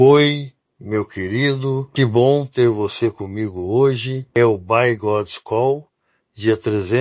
Oi, meu querido, que bom ter você comigo hoje. É o By God's Call, dia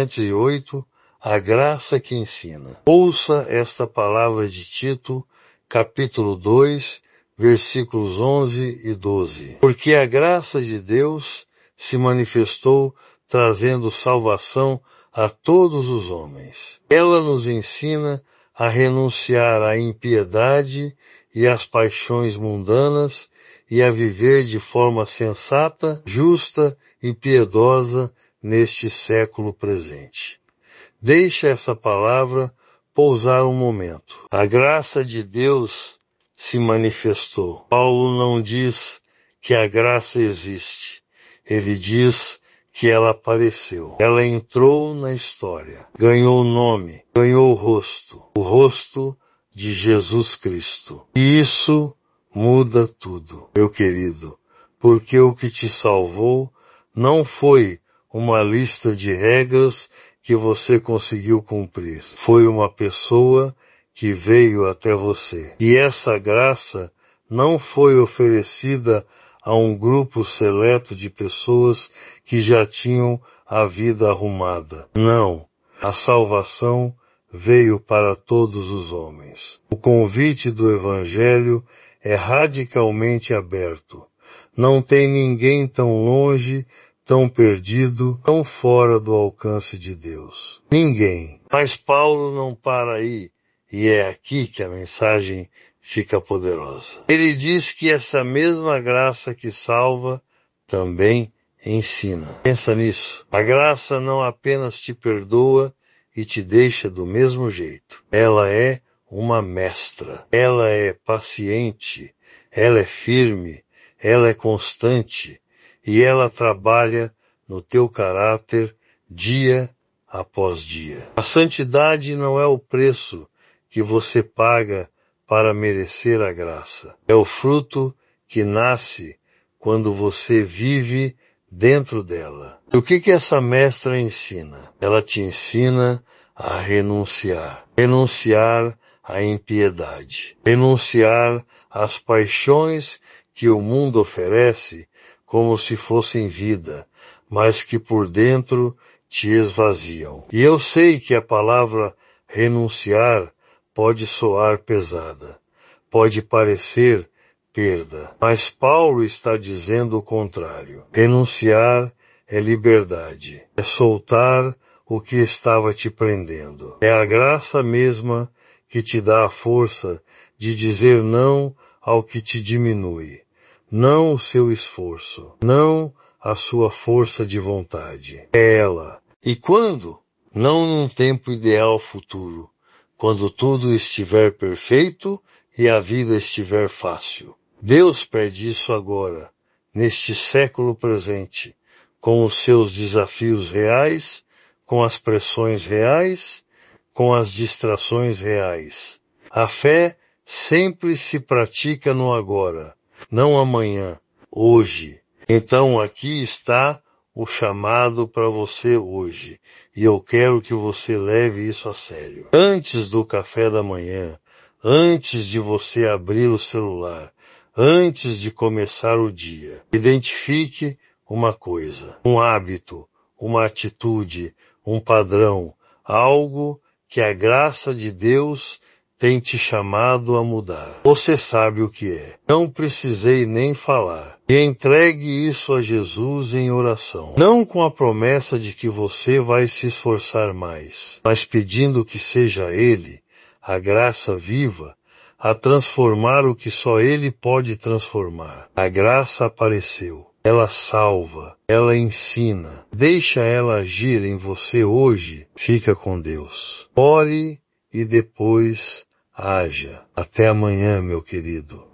308, a graça que ensina. Ouça esta palavra de Tito, capítulo 2, versículos 11 e 12. Porque a graça de Deus se manifestou trazendo salvação a todos os homens. Ela nos ensina a renunciar à impiedade e às paixões mundanas e a viver de forma sensata, justa e piedosa neste século presente. Deixa essa palavra pousar um momento. A graça de Deus se manifestou. Paulo não diz que a graça existe. Ele diz que ela apareceu. Ela entrou na história, ganhou nome, ganhou rosto, o rosto de Jesus Cristo. E isso muda tudo, meu querido, porque o que te salvou não foi uma lista de regras que você conseguiu cumprir. Foi uma pessoa que veio até você. E essa graça não foi oferecida a um grupo seleto de pessoas que já tinham a vida arrumada. Não, a salvação veio para todos os homens. O convite do Evangelho é radicalmente aberto. Não tem ninguém tão longe, tão perdido, tão fora do alcance de Deus. Ninguém. Mas Paulo não para aí, e é aqui que a mensagem fica poderosa. Ele diz que essa mesma graça que salva também ensina. Pensa nisso. A graça não apenas te perdoa e te deixa do mesmo jeito. Ela é uma mestra. Ela é paciente. Ela é firme. Ela é constante. E ela trabalha no teu caráter dia após dia. A santidade não é o preço que você paga para merecer a graça. É o fruto que nasce quando você vive dentro dela. E o que essa mestra ensina? Ela te ensina a renunciar. Renunciar à impiedade. Renunciar às paixões que o mundo oferece como se fossem vida, mas que por dentro te esvaziam. E eu sei que a palavra renunciar pode soar pesada, pode parecer perda, mas Paulo está dizendo o contrário. Renunciar é liberdade, é soltar o que estava te prendendo. É a graça mesma que te dá a força de dizer não ao que te diminui, não o seu esforço, não a sua força de vontade. É ela. E quando? Não num tempo ideal futuro, quando tudo estiver perfeito e a vida estiver fácil. Deus pede isso agora, neste século presente, com os seus desafios reais, com as pressões reais, com as distrações reais. A fé sempre se pratica no agora, não amanhã, hoje. Então aqui está o chamado para você hoje, e eu quero que você leve isso a sério. Antes do café da manhã, antes de você abrir o celular, antes de começar o dia, identifique uma coisa, um hábito, uma atitude, um padrão, algo que a graça de Deus tem te chamado a mudar. Você sabe o que é. Não precisei nem falar. E entregue isso a Jesus em oração. Não com a promessa de que você vai se esforçar mais, mas pedindo que seja Ele, a graça viva, a transformar o que só Ele pode transformar. A graça apareceu. Ela salva. Ela ensina. Deixa ela agir em você hoje. Fica com Deus. Ore e depois haja. Até amanhã, meu querido.